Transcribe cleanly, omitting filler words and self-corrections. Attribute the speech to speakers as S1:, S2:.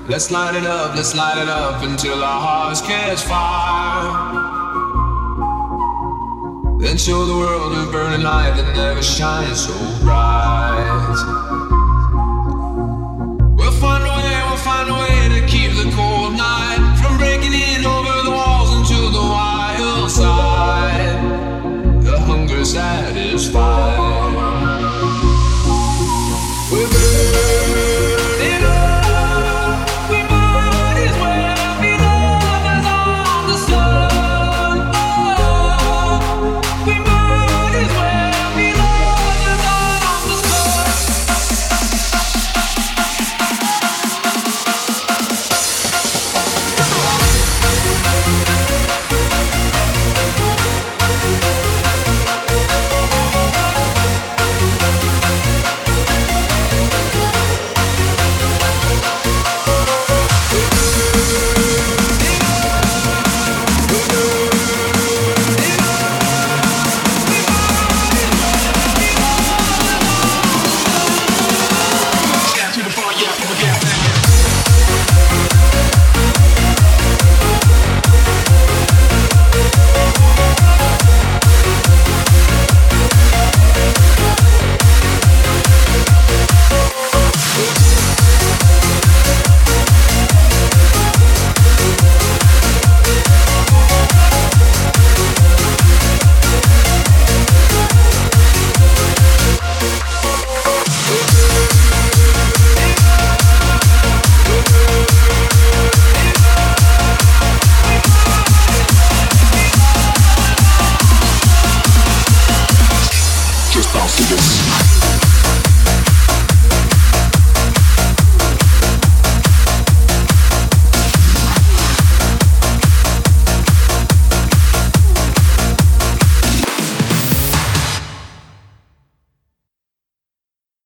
S1: Let's light it up until our hearts catch fire. Then show the world a burning light that never shines so bright. We'll find a way to keep the cold night from breaking in over the walls into the wild side. The hunger satisfied. We're burning up. We might as well be lovers on the sun. Oh, we might as well be lovers on the
S2: Just bounce to this.